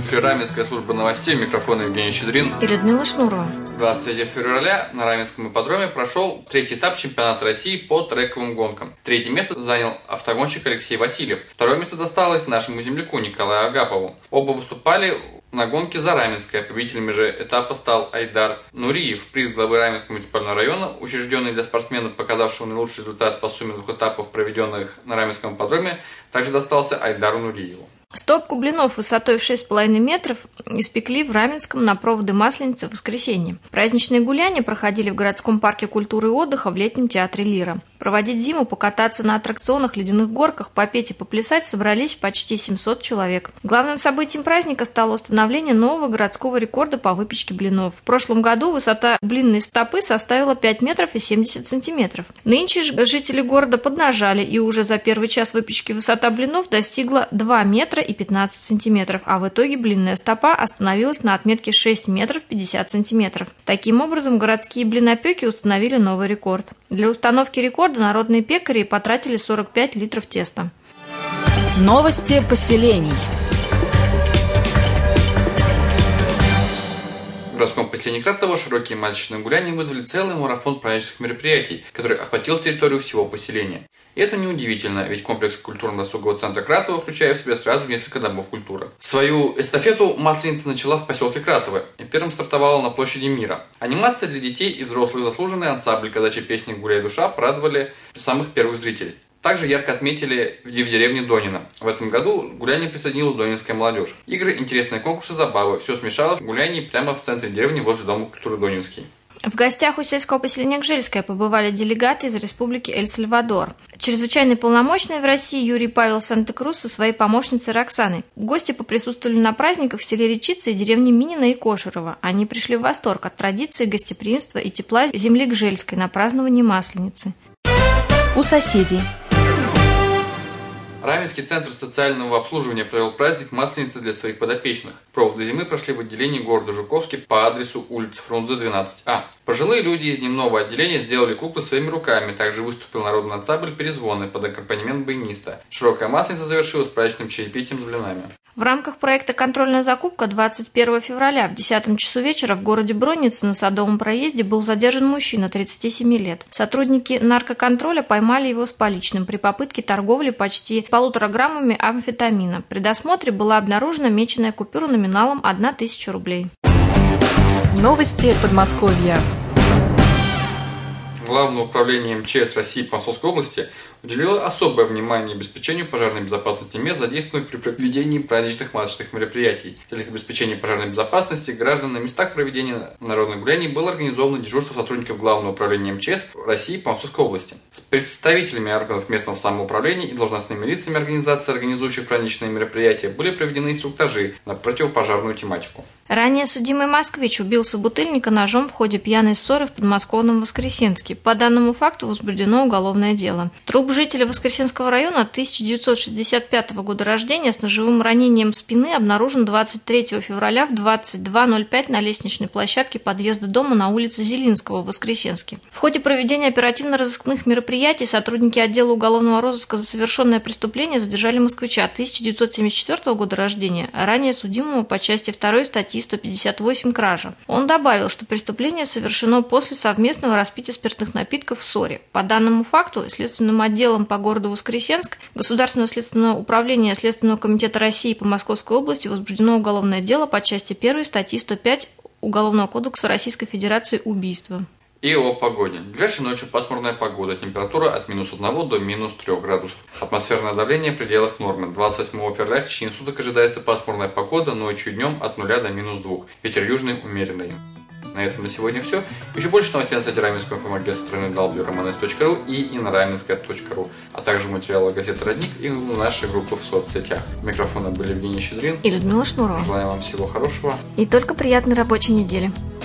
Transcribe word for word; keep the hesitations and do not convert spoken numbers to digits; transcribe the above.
эфире Раменская служба новостей, микрофон Евгений Щедрин и Людмила Шнурова. двадцать третьего февраля на Раменском ипподроме прошел третий этап чемпионата России по трековым гонкам. Третье место занял автогонщик Алексей Васильев. Второе место досталось нашему земляку Николаю Агапову. Оба выступали на гонке за Раменское. Победителями же этапа стал Айдар Нуриев. Приз главы Раменского муниципального района, учрежденный для спортсмена, показавшего наилучший результат по сумме двух этапов, проведенных на Раменском ипподроме, также достался Айдару Нуриеву. Стопку блинов высотой в шесть с половиной метров испекли в Раменском на проводы Масленицы в воскресенье. Праздничные гуляния проходили в городском парке культуры и отдыха в летнем театре «Лира». Проводить зиму, покататься на аттракционах, ледяных горках, попеть и поплясать собрались почти семьсот человек. Главным событием праздника стало установление нового городского рекорда по выпечке блинов. В прошлом году высота блинной стопы составила пять метров и семьдесят сантиметров. Нынче жители города поднажали, и уже за первый час выпечки высота блинов достигла два метра и пятнадцать сантиметров, а в итоге блинная стопа остановилась на отметке шесть метров пятьдесят сантиметров. Таким образом, городские блинопеки установили новый рекорд. Для установки рекорда народные пекари потратили сорок пять литров теста. Новости поселений. В городском поселении Кратово широкие масочные гуляния вызвали целый марафон праздничных мероприятий, который охватил территорию всего поселения. И это неудивительно, ведь комплекс культурно-досугового центра Кратово включает в себя сразу несколько домов культуры. Свою эстафету Масленица начала в поселке Кратово и первым стартовала на площади Мира. Анимация для детей и взрослых, заслуженный ансамбль «Казачья песня «Гуляй душа» порадовали самых первых зрителей. Также ярко отметили в деревне Донина. В этом году к гулянию присоединилась донинская молодежь. Игры, интересные конкурсы, забавы. Все смешалось в гулянии прямо в центре деревни возле Дома культуры Донинский. В гостях у сельского поселения Гжельское побывали делегаты из Республики Эль-Сальвадор. Чрезвычайный полномочный в России Юрий Павел Санта-Крус со своей помощницей Роксаной. Гости поприсутствовали на праздниках в селе Речица и деревне Минина и Кошерово. Они пришли в восторг от традиции гостеприимства и тепла земли Гжельской на праздновании Масленицы. У соседей. Раменский центр социального обслуживания провел праздник Масленицы для своих подопечных. Проводы зимы прошли в отделении города Жуковский по адресу улица Фрунзе, двенадцать А. Пожилые люди из дневного отделения сделали куклы своими руками. Также выступил народный ансамбль «Перезвоны» под аккомпанемент баяниста. Широкая Масленица завершилась праздничным чаепитием с блинами. В рамках проекта «Контрольная закупка» двадцать первого февраля в десятом часу вечера в городе Броннице на Садовом проезде был задержан мужчина тридцати семи лет. Сотрудники наркоконтроля поймали его с поличным при попытке торговли почти полутора граммами амфетамина. При досмотре была обнаружена меченая купюра номиналом одна тысяча рублей. Новости Подмосковья. Главное управление эм че эс России по Московской области уделило особое внимание обеспечению пожарной безопасности мест, задействованных при проведении праздничных масочных мероприятий. В целях обеспечения пожарной безопасности граждан на местах проведения народных гуляний было организовано дежурство сотрудников Главного управления эм че эс России по Московской области с представителями органов местного самоуправления и должностными лицами организаций, организующих праздничные мероприятия, были проведены инструктажи на противопожарную тематику. Ранее судимый москвич убил собутыльника ножом в ходе пьяной ссоры в подмосковном Воскресенске. По данному факту возбуждено уголовное дело. Труп жителя Воскресенского района тысяча девятьсот шестьдесят пятого года рождения с ножевым ранением спины обнаружен двадцать третьего февраля в двадцать два ноль пять на лестничной площадке подъезда дома на улице Зелинского в Воскресенске. В ходе проведения оперативно-розыскных мероприятий сотрудники отдела уголовного розыска за совершенное преступление задержали москвича тысяча девятьсот семьдесят четвёртого года рождения, ранее судимого по части второй статьи сто пятьдесят восемь «Кража». Он добавил, что преступление совершено после совместного распития спиртных напитков в ссоре. По данному факту Следственным отделом по городу Воскресенск Государственного следственного управления Следственного комитета России по Московской области возбуждено уголовное дело по части первой статьи сто пять Уголовного кодекса Российской Федерации «Убийство». И о погоде. Ближайшей ночью пасмурная погода. Температура от минус одного до минус трёх градусов. Атмосферное давление в пределах нормы. двадцать восьмого февраля в течение суток ожидается пасмурная погода, ночью и днем от нуля до минус двух. Ветер южный умеренный. На этом на сегодня все. Еще больше новостей на сайте Раменского информагентства страны дабл ю дабл ю романс точка ру и инораменская точка ру, а также материалы газеты «Родник» и у нашей группы в соцсетях. Микрофоны были Евгений Щедрин и Людмила Шнурова. Желаем вам всего хорошего и только приятной рабочей недели.